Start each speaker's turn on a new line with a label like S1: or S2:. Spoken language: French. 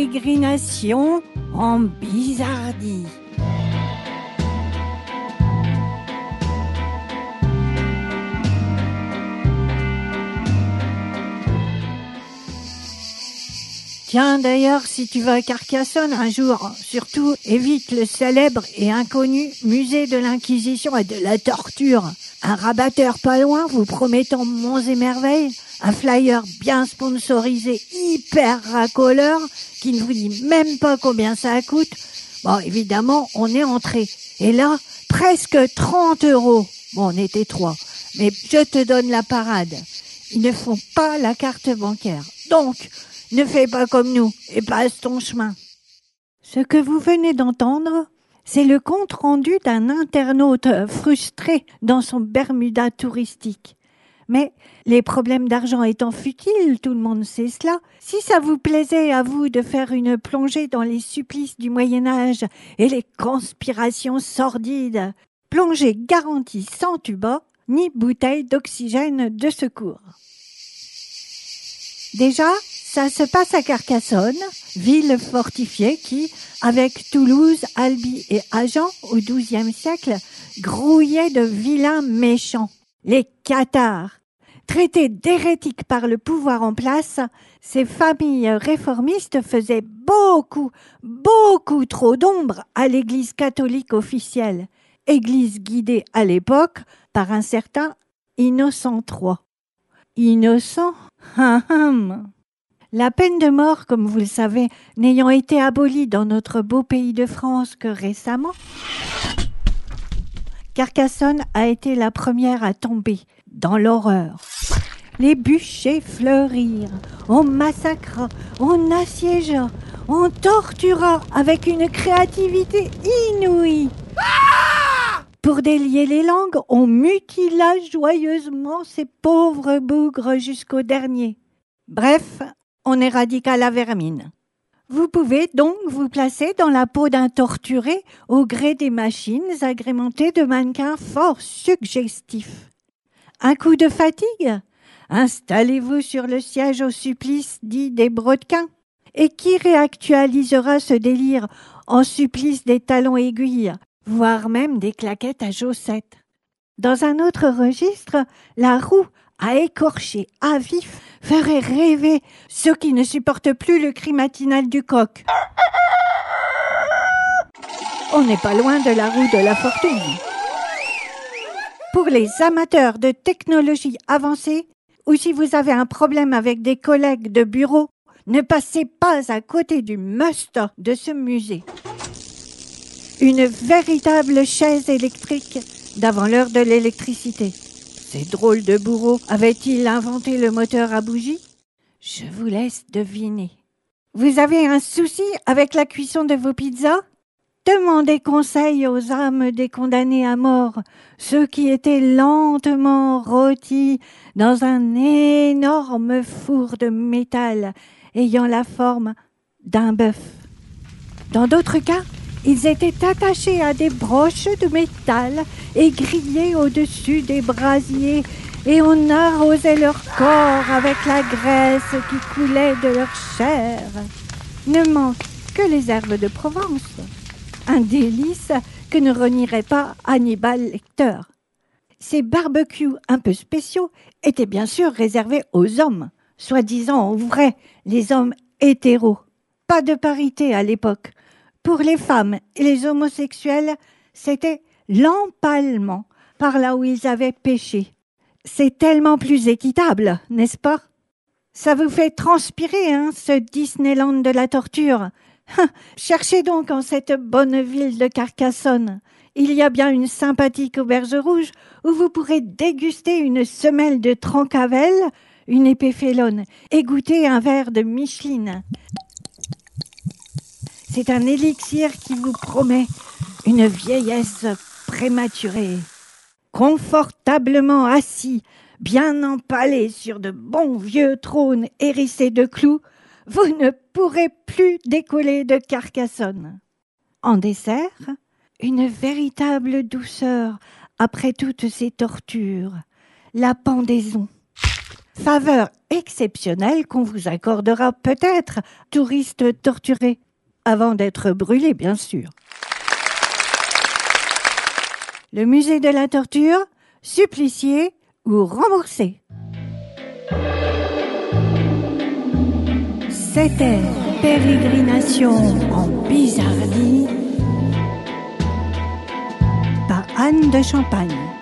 S1: pérégrination en bizardie. Tiens, d'ailleurs, si tu vas à Carcassonne un jour, surtout évite le célèbre et inconnu musée de l'Inquisition et de la torture. Un rabatteur pas loin vous promettant monts et merveilles, un flyer bien sponsorisé, hyper racoleur, qui ne vous dit même pas combien ça coûte. Bon, évidemment, on est entré. Et là, presque 30 €. Bon, on était 3. Mais je te donne la parade. Ils ne font pas la carte bancaire. Donc, ne fais pas comme nous et passe ton chemin. Ce que vous venez d'entendre, c'est le compte-rendu d'un internaute frustré dans son Bermuda touristique. Mais les problèmes d'argent étant futiles, tout le monde sait cela, si ça vous plaisait à vous de faire une plongée dans les supplices du Moyen-Âge et les conspirations sordides, plongée garantie sans tuba ni bouteille d'oxygène de secours. Déjà, ça se passe à Carcassonne, ville fortifiée qui, avec Toulouse, Albi et Agen au XIIe siècle, grouillait de vilains méchants, les cathares. Traités d'hérétiques par le pouvoir en place, ces familles réformistes faisaient beaucoup trop d'ombre à l'Église catholique officielle, église guidée à l'époque par un certain Innocent III. Innocent? La peine de mort, comme vous le savez, n'ayant été abolie dans notre beau pays de France que récemment, Carcassonne a été la première à tomber dans l'horreur. Les bûchers fleurirent, on massacra, on assiégea, on tortura avec une créativité inouïe. Pour délier les langues, on mutila joyeusement ces pauvres bougres jusqu'au dernier. Bref, on éradiqua la vermine. Vous pouvez donc vous placer dans la peau d'un torturé au gré des machines agrémentées de mannequins fort suggestifs. Un coup de fatigue? Installez-vous sur le siège au supplice dit des brodequins. Et qui réactualisera ce délire en supplice des talons aiguilles, voire même des claquettes à chaussettes? Dans un autre registre, la roue à écorcher à vif ferait rêver ceux qui ne supportent plus le cri matinal du coq. On n'est pas loin de la roue de la fortune. Pour les amateurs de technologie avancée, ou si vous avez un problème avec des collègues de bureau, ne passez pas à côté du must de ce musée. Une véritable chaise électrique d'avant l'heure de l'électricité. Ces drôles de bourreaux avaient-ils inventé le moteur à bougie? Je vous laisse deviner. Vous avez un souci avec la cuisson de vos pizzas? Demandez conseil aux âmes des condamnés à mort, ceux qui étaient lentement rôtis dans un énorme four de métal ayant la forme d'un bœuf. Dans d'autres cas, ils étaient attachés à des broches de métal et grillés au-dessus des brasiers, et on arrosait leur corps avec la graisse qui coulait de leur chair. Ne manquent que les herbes de Provence. Un délice que ne renierait pas Hannibal Lecter. Ces barbecues un peu spéciaux étaient bien sûr réservés aux hommes, soi-disant vrais, les hommes hétéros. Pas de parité à l'époque. Pour les femmes et les homosexuels, c'était l'empalement par là où ils avaient péché. C'est tellement plus équitable, n'est-ce pas? Ça vous fait transpirer, ce Disneyland de la torture. Cherchez donc en cette bonne ville de Carcassonne. Il y a bien une sympathique auberge rouge où vous pourrez déguster une semelle de Trancavel, une épée félonne, et goûter un verre de Micheline. C'est un élixir qui vous promet une vieillesse prématurée. Confortablement assis, bien empalé sur de bons vieux trônes hérissés de clous, vous ne pourrez plus décoller de Carcassonne. En dessert, une véritable douceur après toutes ces tortures, la pendaison. Faveur exceptionnelle qu'on vous accordera peut-être, touristes torturés, avant d'être brûlés, bien sûr. Le musée de la torture, supplicié ou remboursé. C'était Pérégrination en Bizardie par Anne de Champagne.